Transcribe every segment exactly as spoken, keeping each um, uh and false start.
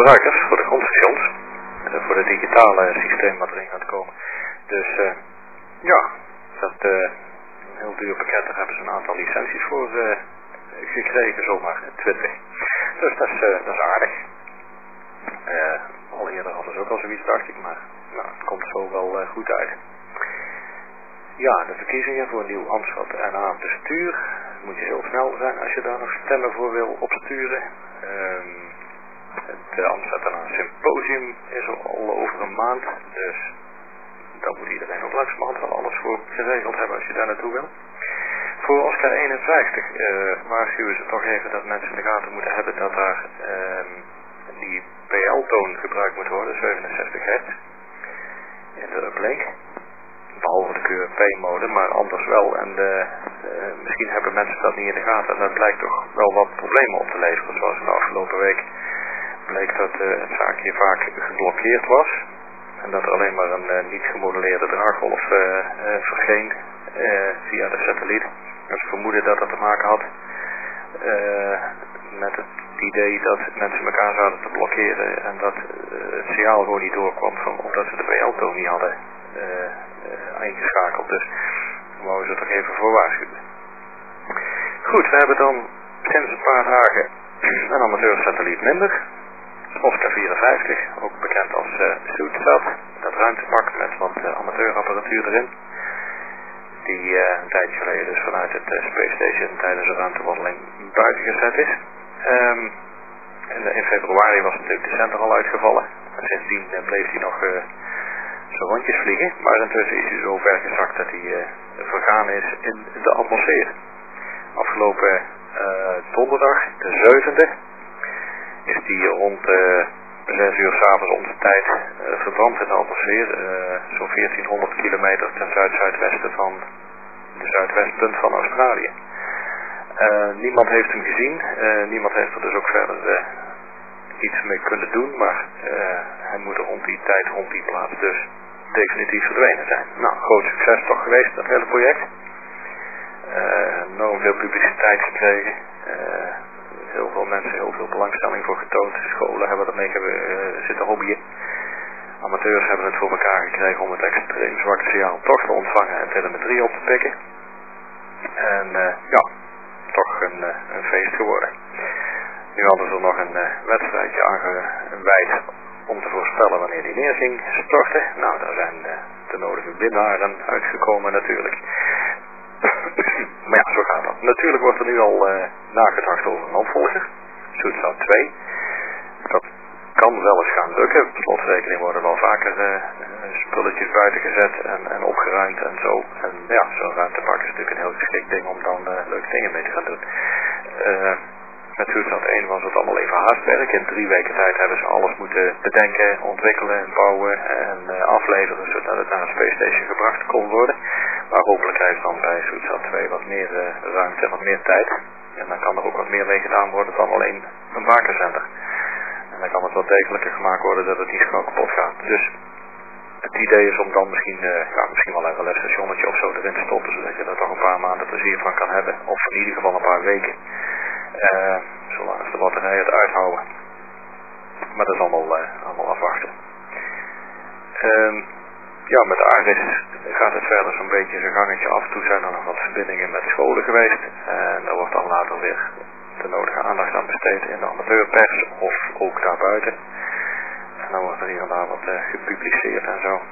gebruikers, voor de grondstations, uh, voor het digitale systeem wat erin gaat komen. Dus uh, ja, dat uh, een heel duur pakket, daar hebben ze een aantal licenties voor uh, gekregen, zomaar twintig. Dus dat is, uh, dat is aardig. Uh, al eerder hadden ze ook al zoiets, dacht ik, maar nou, het komt zo wel uh, goed uit. Ja, de verkiezingen voor een nieuw Amsterdam en aan bestuur. Moet je heel snel zijn als je daar nog stemmen voor wil opsturen. Um, het uh, Amsterdam en Symposium is al over een maand, dus dan moet iedereen ook langzamerhand wel alles voor geregeld hebben als je daar naartoe wil. Voor Oscar eenenvijftig uh, waarschuwen ze toch even dat mensen in de gaten moeten hebben dat daar um, die P L-toon gebruikt moet worden, zevenenzestig hertz, in de uplink. Behalve de Q R P-mode, maar anders wel. En de, uh, misschien hebben mensen dat niet in de gaten. En dat blijkt toch wel wat problemen op te leveren. Zoals de afgelopen week bleek dat uh, het zaakje vaak geblokkeerd was. En dat er alleen maar een uh, niet gemodelleerde draaggolf uh, uh, verscheen uh, via de satelliet. En ze vermoeden dat dat te maken had uh, met het idee dat mensen elkaar zouden te blokkeren. En dat uh, het signaal gewoon niet doorkwam van, omdat ze de P L-toon niet hadden Uh, uh, ingeschakeld, dus daar mogen ze toch even voor waarschuwen. Goed, we hebben dan sinds een paar dagen een amateursatelliet minder. Oscar vierenvijftig, ook bekend als uh, SootSat, dat ruimtepak met wat uh, amateurapparatuur erin. Die uh, een tijdje geleden dus vanuit het uh, Space Station tijdens een ruimtewandeling buiten gezet is. Um, in, in februari was natuurlijk de zender al uitgevallen. En sindsdien uh, bleef hij nog Uh, zo rondjes vliegen, maar intussen is hij zo ver gezakt dat hij uh, vergaan is in de atmosfeer. Afgelopen uh, donderdag, de zevende, is hij rond uh, zes uur 's avonds onze tijd uh, verbrand in de atmosfeer, uh, zo'n veertienhonderd kilometer ten zuid-zuidwesten van de zuidwestpunt van Australië. Uh, niemand heeft hem gezien, uh, niemand heeft er dus ook verder uh, iets mee kunnen doen, maar uh, hij moet er rond die tijd, rond die plaats dus definitief verdwenen zijn. Nou, groot succes toch geweest, dat hele project. Uh, enorm veel publiciteit gekregen. Uh, heel veel mensen, heel veel belangstelling voor getoond. Scholen hebben ermee uh, zitten hobbyen. Amateurs hebben het voor elkaar gekregen om het extreem zwakke signaal toch te ontvangen en telemetrie op te pikken. En uh, ja, toch een, uh, een feest geworden. Nu hadden ze er nog een uh, wedstrijdje aangewijd om te voorspellen wanneer die neer ging storten. Nou, daar zijn uh, de nodige winnaren uitgekomen natuurlijk. Maar ja, zo gaat dat. Natuurlijk wordt er nu al uh, nagedacht over een opvolger. SootSat twee. Dat kan wel eens gaan lukken. Op slotrekening worden wel vaker uh, spulletjes buiten gezet en, en opgeruimd en zo. En ja, zo'n ruimtepak is natuurlijk een heel geschikt ding om dan uh, leuke dingen mee te gaan doen. Uh, Met SootSat één was het allemaal even haastwerk. In drie weken tijd hebben ze alles moeten bedenken, ontwikkelen, bouwen en uh, afleveren, zodat het naar een Space Station gebracht kon worden. Maar hopelijk krijgt dan bij SootSat twee wat meer uh, ruimte en wat meer tijd. En dan kan er ook wat meer mee gedaan worden dan alleen een bakenzender. En dan kan het wat degelijker gemaakt worden dat het niet snel kapot gaat. Dus het idee is om dan misschien, uh, ja, misschien wel een relais-stationnetje of zo erin te stoppen, zodat je er toch een paar maanden plezier van kan hebben. Of in ieder geval een paar weken. Uh, zolang als de batterijen het uithouden. Maar dat is allemaal, uh, allemaal afwachten. Um, ja, met de Aris gaat het verder zo'n beetje zijn gangetje af. Toen zijn er nog wat verbindingen met scholen geweest. En daar wordt dan later weer de nodige aandacht aan besteed in de amateurpers of ook daarbuiten. En dan wordt er hier en daar wat uh, gepubliceerd en zo.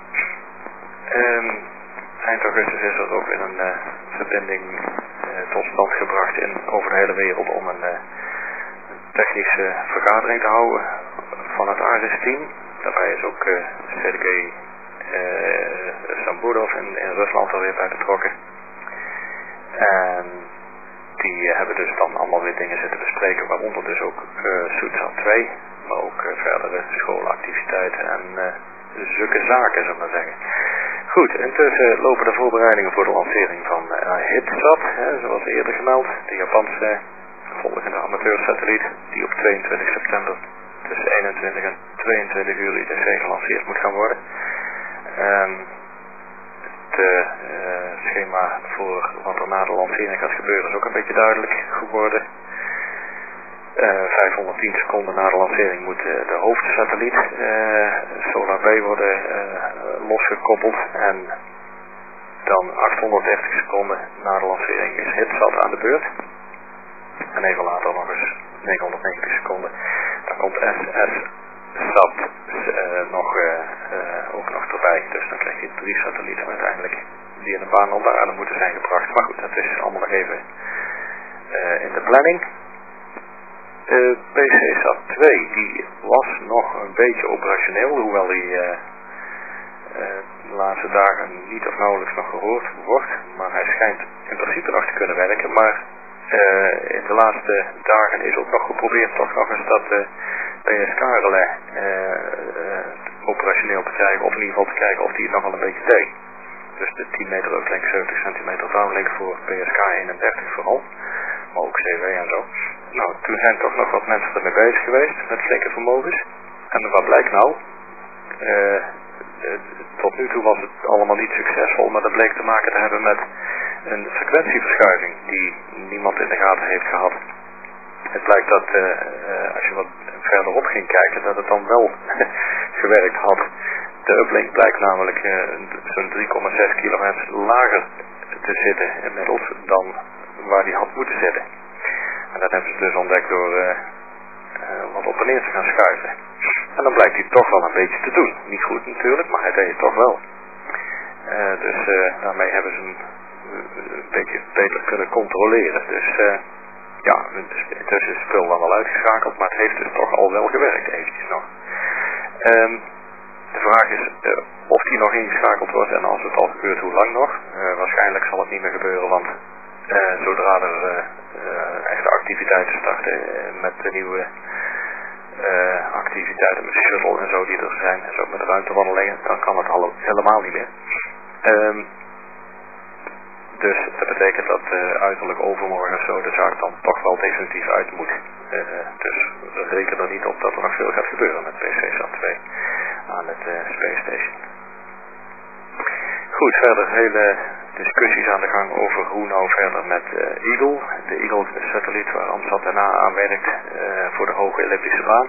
Um, eind augustus is er ook weer een uh, verbinding uh, tot stand gebracht in, over de hele wereld om een uh, technische vergadering te houden van het Aris-team. Daarbij is ook uh, Sergei uh, Sambudov in, in Rusland alweer bij betrokken. En die uh, hebben dus dan allemaal weer dingen zitten bespreken, waaronder dus ook uh, SootSat twee, maar ook uh, verdere schoolactiviteiten en uh, zulke zaken, zullen we maar zeggen. Goed, intussen lopen de voorbereidingen voor de lancering van uh, HitSat, hè, zoals eerder gemeld, de Japanse volgende amateursatelliet, die op tweeëntwintig september tussen eenentwintig en tweeëntwintig uur I T C gelanceerd moet gaan worden. Um, het uh, schema voor wat er na de lancering gaat gebeuren is ook een beetje duidelijk geworden. Uh, vijfhonderdtien seconden na de lancering moet uh, de hoofdsatelliet uh, Solar B worden uh, losgekoppeld en dan achthonderddertig seconden na de lancering is HitSat aan de beurt. En even later nog eens negenhonderdnegentig seconden. Dan komt SSSat uh, nog, uh, uh, ook nog erbij. Dus dan krijg je drie satellieten uiteindelijk die in de baan op de aarde moeten zijn gebracht. Maar goed, dat is allemaal nog even uh, in de planning. Uh, P C SAT twee die was nog een beetje operationeel, hoewel die uh, uh, de laatste dagen niet of nauwelijks nog gehoord wordt. Maar hij schijnt in principe nog te kunnen werken. Maar uh, in de laatste dagen is ook nog geprobeerd toch nog eens dat uh, P S K-relais uh, uh, operationeel te krijgen. Of in ieder geval te kijken of die het nog wel een beetje deed. Dus de tien meter uplink, zeventig centimeter downlink voor P S K eenendertig vooral. Maar ook C W en zo. Nou, toen zijn toch nog wat mensen ermee bezig geweest met flinke vermogens. En wat blijkt nou? Uh, uh, tot nu toe was het allemaal niet succesvol, maar dat bleek te maken te hebben met een frequentieverschuiving die niemand in de gaten heeft gehad. Het blijkt dat uh, uh, als je wat verderop ging kijken, dat het dan wel gewerkt had. De uplink blijkt namelijk uh, zo'n drie komma zes kilohertz lager te zitten inmiddels dan waar die had moeten zitten. En dat hebben ze dus ontdekt door uh, uh, wat op en neer te gaan schuiven. En dan blijkt hij toch wel een beetje te doen. Niet goed natuurlijk, maar hij deed het toch wel. Uh, dus uh, daarmee hebben ze hem een beetje beter kunnen controleren. Dus uh, ja, intussen is het spul dan wel uitgeschakeld, maar het heeft dus toch al wel gewerkt eventjes nog. Um, de vraag is uh, of die nog ingeschakeld wordt en als het al gebeurt, hoe lang nog. Uh, waarschijnlijk zal het niet meer gebeuren, want uh, zodra er uh, uh, echte activiteiten starten uh, met de nieuwe uh, activiteiten met de shuttle en zo die er zijn, en zo met de ruimtewandelingen, dan kan het al helemaal niet meer. Um, dus dat betekent dat uh, uiterlijk overmorgen of zo de zaak dan toch wel definitief uit moet. Uh, dus we rekenen er niet op dat er nog veel gaat gebeuren met P C SAT twee aan het uh, Space Station. Goed, verder hele discussies aan de gang over hoe nou verder met uh, Eagle. De Eagle-satelliet waar AMSAT daarna aan werkt uh, voor de hoge elliptische baan.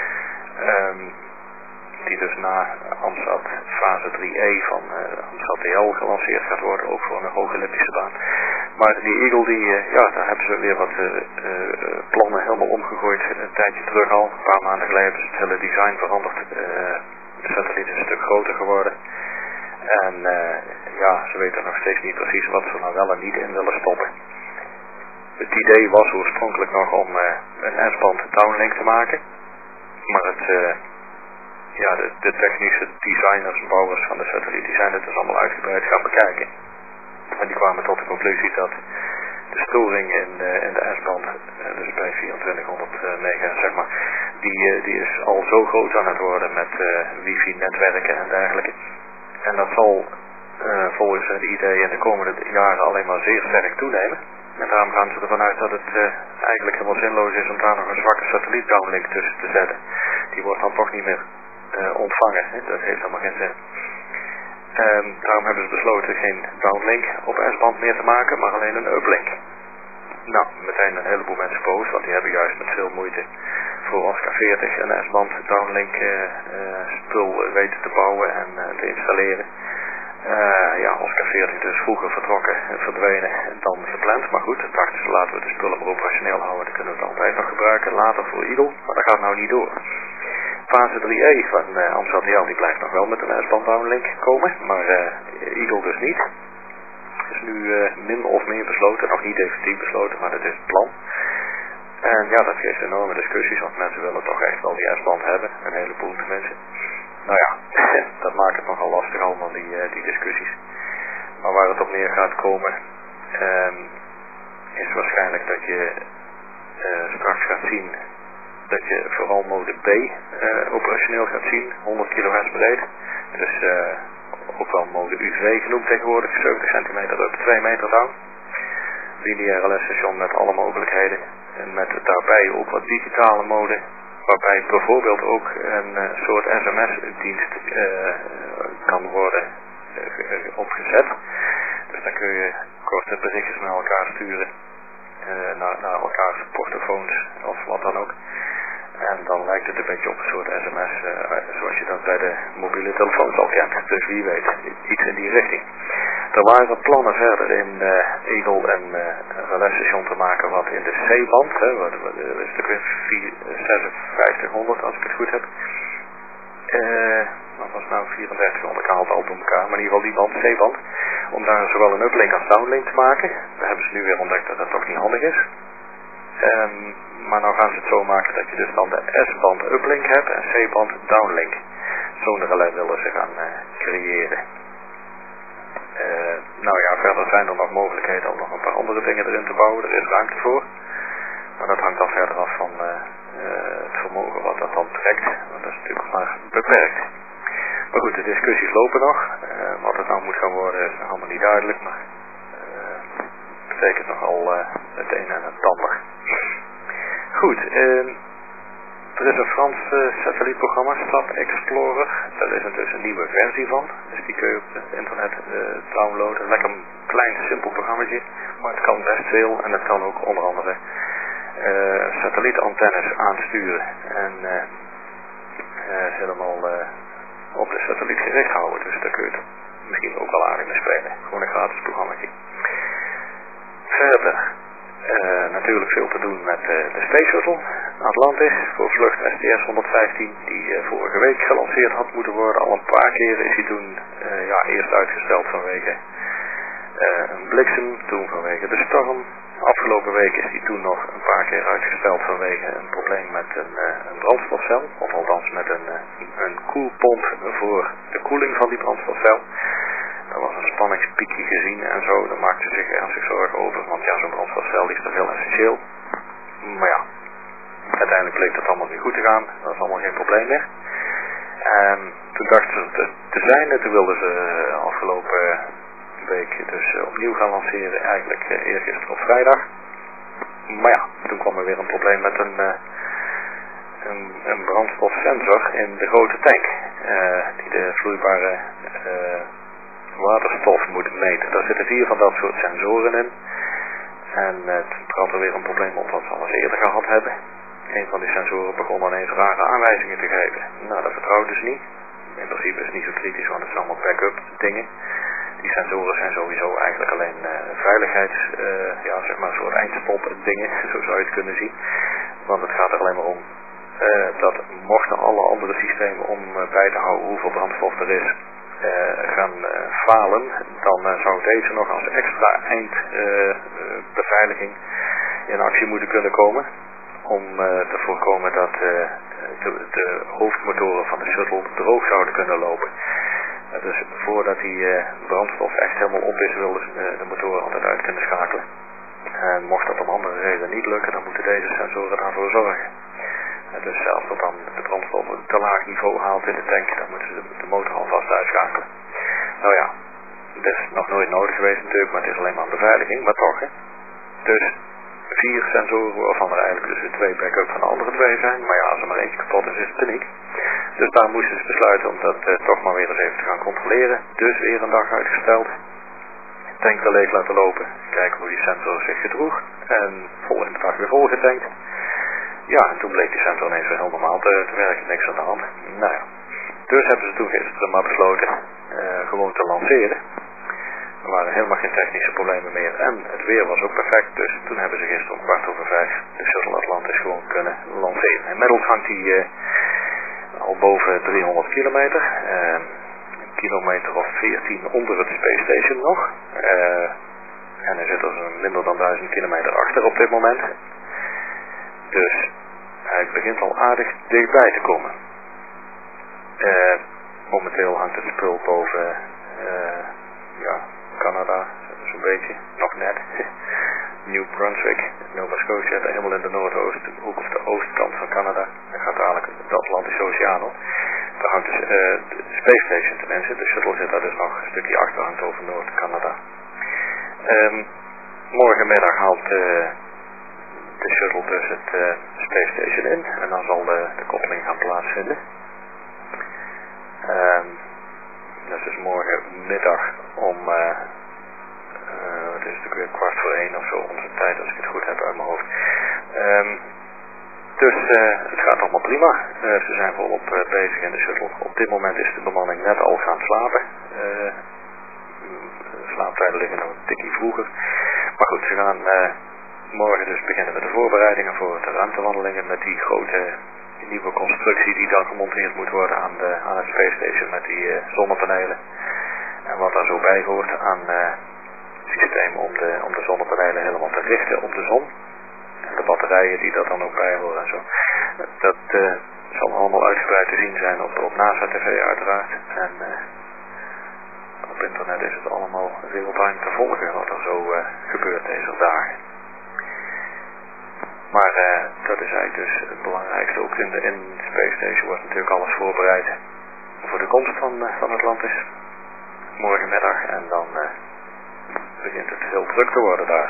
Um, die dus na AMSAT fase drie E van uh, AMSAT T L gelanceerd gaat worden, ook voor een hoge elliptische baan. Maar die Eagle, die, uh, ja, daar hebben ze weer wat uh, uh, plannen helemaal omgegooid een tijdje terug al. Een paar maanden geleden hebben ze het hele design veranderd. Uh, de satelliet is een stuk groter geworden. En uh, ja, ze weten nog steeds niet precies wat ze nou wel en niet in willen stoppen. Het idee was oorspronkelijk nog om uh, een S-band downlink te maken. Maar het, uh, ja, de, de technische designers en bouwers van de satelliet die zijn het dus allemaal uitgebreid gaan bekijken. En die kwamen tot de conclusie dat de storing in de, in de S-band, uh, dus bij vierentwintighonderd megahertz zeg maar, die, uh, die is al zo groot aan het worden met uh, wifi-netwerken en dergelijke. En dat zal uh, volgens het idee in de komende jaren alleen maar zeer sterk toenemen. En daarom gaan ze ervan uit dat het uh, eigenlijk helemaal zinloos is om daar nog een zwakke satelliet downlink tussen te zetten. Die wordt dan toch niet meer uh, ontvangen. Hè? Dat heeft helemaal geen zin. Um, daarom hebben ze besloten geen downlink op S-band meer te maken, maar alleen een uplink. Nou, meteen een heleboel mensen boos, want die hebben juist met veel moeite voor Oscar veertig een S-band downlink uh, uh, spul weten te bouwen en uh, te installeren. Uh, ja, Oscar veertig dus vroeger vertrokken en verdwenen dan gepland. Maar goed, dachten ze, laten we de spullen maar operationeel houden. Dan kunnen we het altijd nog gebruiken, later voor Eagle. Maar dat gaat nou niet door. Fase drie E van uh, AMSAT T L die blijft nog wel met een S-band downlink komen. Maar uh, Eagle dus niet. Het is nu uh, min of meer besloten, nog niet definitief besloten, maar dat is het plan. En ja, dat geeft enorme discussies, want mensen willen toch echt wel die S-band hebben. Een heleboel mensen. Nou ja, dat maakt het nogal lastig allemaal, die, uh, die discussies. Maar waar het op neer gaat komen, um, is waarschijnlijk dat je uh, straks gaat zien dat je vooral mode B uh, operationeel gaat zien, honderd kilohertz breed. Dus uh, ook wel mode U V genoemd tegenwoordig, zeventig centimeter up, twee meter down. Lineaire lesstation met alle mogelijkheden. En met daarbij ook wat digitale mode, waarbij bijvoorbeeld ook een uh, soort S M S-dienst uh, kan worden uh, opgezet. Dus dan kun je korte berichtjes naar elkaar sturen, uh, naar, naar elkaars portofoons of wat dan ook. lijkt het een beetje op een soort sms, uh, zoals je dat bij de mobiele telefoons al kent. Dus wie weet, iets in die richting. Er waren plannen verder in uh, Eagle een uh, relais-station te maken wat in de C-band, hè, wat, wat, dat is natuurlijk weer zesenvijftighonderd als ik het goed heb. Uh, wat was nou vierendertighonderd, ik haal het al door elkaar, maar in ieder geval die band, C-band, om daar zowel een uplink als downlink te maken. Daar hebben ze nu weer ontdekt dat dat toch niet handig is. Um, maar nou gaan ze het zo maken dat je dus dan de S-band uplink hebt en C-band downlink. Zo'n relais willen ze gaan uh, creëren. Uh, nou ja, verder zijn er nog mogelijkheden om nog een paar andere dingen erin te bouwen. Er is ruimte voor. Maar dat hangt dan verder af van uh, uh, het vermogen wat dat dan trekt. Want dat is natuurlijk maar beperkt. Maar goed, de discussies lopen nog. Uh, wat het nou moet gaan worden is nog allemaal niet duidelijk. Maar uh, het betekent nogal uh, het een en het ander. Goed, uh, er is een Frans uh, satellietprogramma, Sat Explorer. Daar is dus een nieuwe versie van. Dus die kun je op het internet uh, downloaden. Lekker een klein, simpel programmaatje. Maar het kan best veel. En het kan ook onder andere uh, satellietantennes aansturen. En uh, uh, helemaal uh, op de satelliet gericht houden. Dus daar kun je het misschien ook wel aardig mee spelen. Gewoon een gratis programmaatje. Verder. Uh, natuurlijk veel te doen met uh, de Space Shuttle Atlantis voor vlucht S T S honderdvijftien die uh, vorige week gelanceerd had moeten worden. Al een paar keer is hij toen uh, ja, eerst uitgesteld vanwege uh, een bliksem, toen vanwege de storm. Afgelopen week is hij toen nog een paar keer uitgesteld vanwege een probleem met een, uh, een brandstofcel. Of althans met een, uh, een koelpomp voor de koeling van die brandstofcel. Er was een spanningspiekje gezien en zo, daar maakte zich ernstig zorgen over, want ja, zo'n brandstofcel is toch heel essentieel. Maar ja, uiteindelijk bleek dat allemaal weer goed te gaan, dat is allemaal geen probleem meer. En toen dachten ze te, te zijn en toen wilden ze uh, afgelopen week dus uh, opnieuw gaan lanceren, eigenlijk uh, eergisteren op vrijdag. Maar ja, toen kwam er weer een probleem met een, uh, een, een brandstofsensor in de grote tank, uh, die de vloeibare uh, waterstof moet meten. Daar zitten vier van dat soort sensoren in. En uh, toen trad er weer een probleem op wat we al eens eerder gehad hebben. Een van die sensoren begon ineens rare aanwijzingen te geven. Nou, dat vertrouwden ze niet. In principe is het niet zo kritisch, want het zijn allemaal backup dingen. Die sensoren zijn sowieso eigenlijk alleen uh, veiligheids, uh, ja, zeg maar een soort eindstop dingen, zo zou je het kunnen zien. Want het gaat er alleen maar om uh, dat mochten alle andere systemen om uh, bij te houden hoeveel brandstof er is, Uh, gaan uh, falen, dan uh, zou deze nog als extra eindbeveiliging uh, in actie moeten kunnen komen om uh, te voorkomen dat uh, de, de hoofdmotoren van de shuttle droog zouden kunnen lopen. Uh, dus voordat die uh, brandstof echt helemaal op is, willen ze uh, de motoren altijd uit kunnen schakelen. En mocht dat om andere redenen niet lukken, dan moeten deze sensoren daarvoor zorgen. Dus als dat dan de brandstof een te laag niveau haalt in de tank, dan moeten ze de, de motor alvast uitschakelen. Nou ja, dat is nog nooit nodig geweest natuurlijk, maar het is alleen maar een beveiliging, maar toch hè. Dus vier sensoren waarvan er eigenlijk dus twee backup van de andere twee zijn, maar ja, als er maar eentje kapot is, is het paniek. Dus daar moesten ze besluiten om dat uh, toch maar weer eens even te gaan controleren. Dus weer een dag uitgesteld. Tank weer leeg laten lopen, kijken hoe die sensor zich gedroeg en volgende dag weer volgetankt. Ja, en toen bleek die sensor ineens weer heel normaal te, te werken, niks aan de hand. Nou ja, dus hebben ze toen gisteren maar besloten uh, gewoon te lanceren. Er waren helemaal geen technische problemen meer en het weer was ook perfect, dus toen hebben ze gisteren om kwart over vijf de Shuttle Atlantis gewoon kunnen lanceren. Inmiddels hangt hij uh, al boven driehonderd kilometer, uh, een kilometer of veertien onder het Space Station nog. Uh, en hij zit er zo'n minder dan duizend kilometer achter op dit moment. Dus hij begint al aardig dichtbij te komen. Uh, momenteel hangt het spul boven uh, ja, Canada, zo'n beetje, nog net. New Brunswick, Nova Scotia, helemaal in de noordoosthoek of de oostkant van Canada. Dan gaat dadelijk de Atlantische Oceaan op. Daar hangt dus, uh, de Space Station tenminste, de shuttle zit daar dus nog een stukje achter, hangt over Noord-Canada. Um, morgenmiddag haalt uh, de shuttle dus het uh, Space Station in en dan zal de, de koppeling gaan plaatsvinden. Um, dat is dus morgenmiddag om, uh, uh, het is natuurlijk weer kwart voor één of zo onze tijd als ik het goed heb uit mijn hoofd. Um, Dus uh, het gaat allemaal prima. Uh, ze zijn volop uh, bezig in de shuttle. Op dit moment is de bemanning net al gaan slapen. Uh, slaaptijden liggen nog een tikkie vroeger. Maar goed, ze gaan uh, morgen dus beginnen met de voorbereidingen voor de ruimtewandelingen met die grote nieuwe constructie die dan gemonteerd moet worden aan, de, aan het Space Station met die uh, zonnepanelen. En wat daar zo bij hoort aan uh, systeem om de, om de zonnepanelen helemaal te richten op de zon. En de batterijen die dat dan ook bij horen en zo. Dat uh, zal allemaal uitgebreid te zien zijn op, op NASA T V uiteraard. En uh, op internet is het allemaal real-time te volgen wat er zo uh, gebeurt deze dagen. Maar uh, dat is eigenlijk dus het belangrijkste. Ook in de in Space Station wordt natuurlijk alles voorbereid voor de komst van, uh, van Atlantis. Morgenmiddag en dan uh, begint het heel druk te worden daar.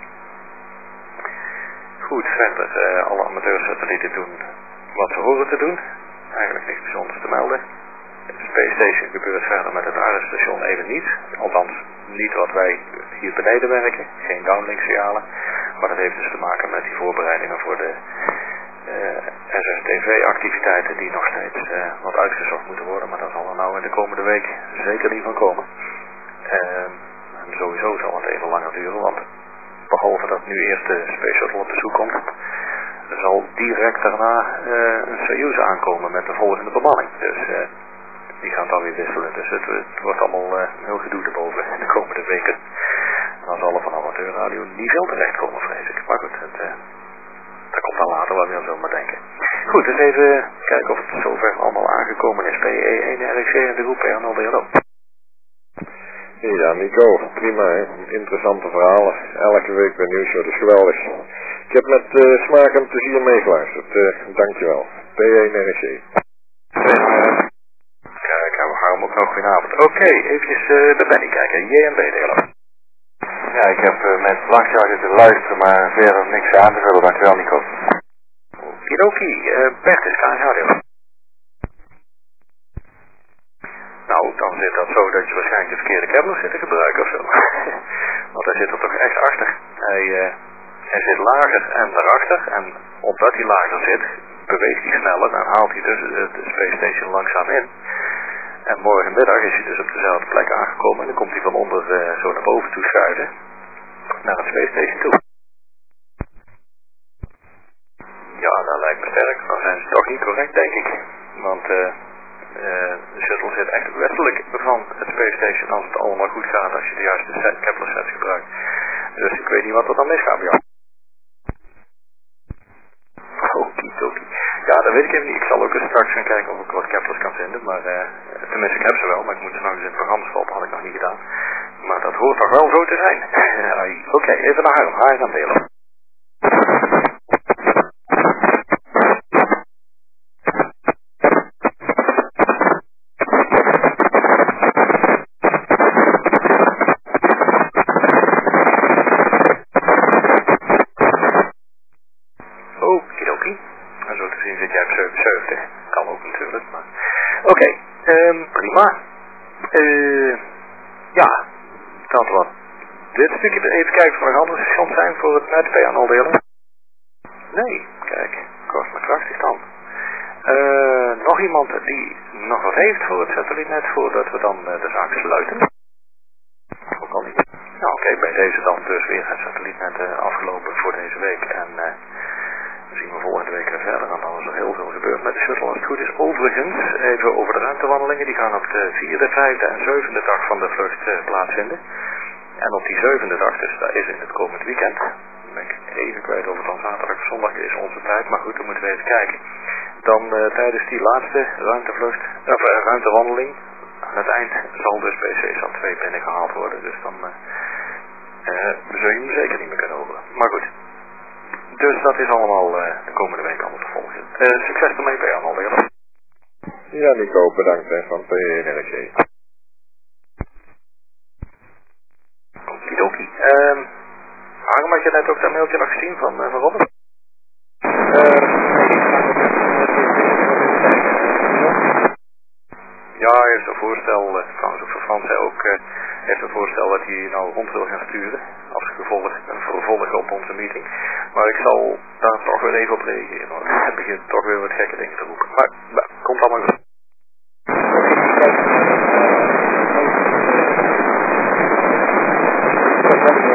Goed, verder uh, alle amateursatellieten doen wat ze horen te doen. Eigenlijk niks bijzonders te melden. De Space Station gebeurt verder met het aardestation even niet. Althans, niet wat wij hier beneden werken. Geen downlink signalen. Maar dat heeft dus te maken met die voorbereidingen voor de uh, S S T V-activiteiten die nog steeds uh, wat uitgezocht moeten worden. Maar dat zal er nou in de komende week zeker niet van komen. Uh, en sowieso zal het even langer duren, want behalve dat nu eerst de Space Shuttle op bezoek komt, er zal direct daarna uh, een Soyuz aankomen met de volgende bemanning. Dus uh, die gaan dan weer wisselen. Dus het, het wordt allemaal uh, een heel gedoe erboven in de komende weken. En dan zal er van amateurradio niet veel terecht komen, vrees ik. Maar goed, het, uh, dat komt dan later wel weer, zo maar denken. Goed, dus even kijken of het zover allemaal aangekomen is. P E één R X C en de groep P R nul D L O. Ja, Nico, prima hè. Interessante verhalen. Elke week bij Nieuwshow, dat is geweldig. Ik heb met uh, smaak en plezier meegeluisterd. Uh, dankjewel. P één R X C. Kijk, we gaan hem ook nog goedenavond. Oké, okay, eventjes uh, de Benny kijken. J M B D L O. Ja, ik heb uh, met langzaam zitten luisteren, maar verder niks aan te vullen. Dankjewel, Nico. Okidoki, uh, Bert is K N Radio. Nou, dan zit dat zo dat je waarschijnlijk de verkeerde Kepler zit te gebruiken of zo. Want hij zit er toch echt achter. Hij, uh, hij zit lager en daarachter. En omdat hij lager zit, beweegt hij sneller en haalt hij dus de, de Space Station langzaam in. En morgenmiddag is hij dus op dezelfde plek aangekomen. En dan komt hij van onder uh, zo naar boven toe schuiven. Naar het Space Station toe. Ja, dat lijkt me sterk. Dan zijn ze toch niet correct, denk ik. Want... Uh, Uh, de shuttle zit echt westelijk van het Space Station als het allemaal goed gaat, als je de juiste set, Kepler sets gebruikt. Dus ik weet niet wat er dan misgaat bij jou. Okidoki. Ja, dat weet ik even niet. Ik zal ook eens straks gaan kijken of ik wat Keplers kan vinden. Maar uh, tenminste, ik heb ze wel, maar ik moet ze nog eens in het programma stoppen. Had ik nog niet gedaan. Maar dat hoort toch wel zo te zijn. uh, Oké, okay, even naar Harm. Harm aan delen. Oké, okay, um, prima. Uh, ja, dat wat. Dit stukje even kijken of er nog andere stations zijn voor het net P R nul delen. Nee, kijk, kost me krachtig dan. Uh, nog iemand die nog wat heeft voor het satellietnet voordat we dan uh, de zaak sluiten? Ook al niet. Nou oké, okay, bij deze dan dus weer het satellietnet uh, afgelopen voor deze week. En uh, dan zien we volgende week weer verder. En dan is er heel veel gebeurd met de shuttle als het goed is. Overigens, even over de ruimtewandelingen. Die gaan op de vierde, vijfde en zevende dag van de vlucht uh, plaatsvinden. En op die zevende dag, dus dat is in het komend weekend. Dan ben ik even kwijt of het dan zaterdag of zondag is onze tijd. Maar goed, dan moeten we even kijken. Dan uh, tijdens die laatste ruimtevlucht, of uh, ruimtewandeling, aan het eind zal dus P C SAT twee binnengehaald worden. Dus dan uh, uh, zul je hem zeker niet meer kunnen horen. Maar goed. Dus dat is allemaal uh, de komende week allemaal te volgen. Uh, succes ermee bij allemaal weer. Ja, Nico, bedankt hè, van P één R X C. Okidoki. Uh, Harm, had je net ook dat mailtje nog gezien van, uh, van Robert? Uh, Ja, hij heeft een voorstel, uh, trouwens ook voor Frans, hij ook, uh, heeft een voorstel dat hij nou rond wil gaan sturen. Als gevolg, een vervolg op onze meeting. Maar ik zal daar toch weer even op reageren hoor. Hij begint toch weer wat gekke dingen te roepen. Maar, maar komt allemaal goed. Thank you.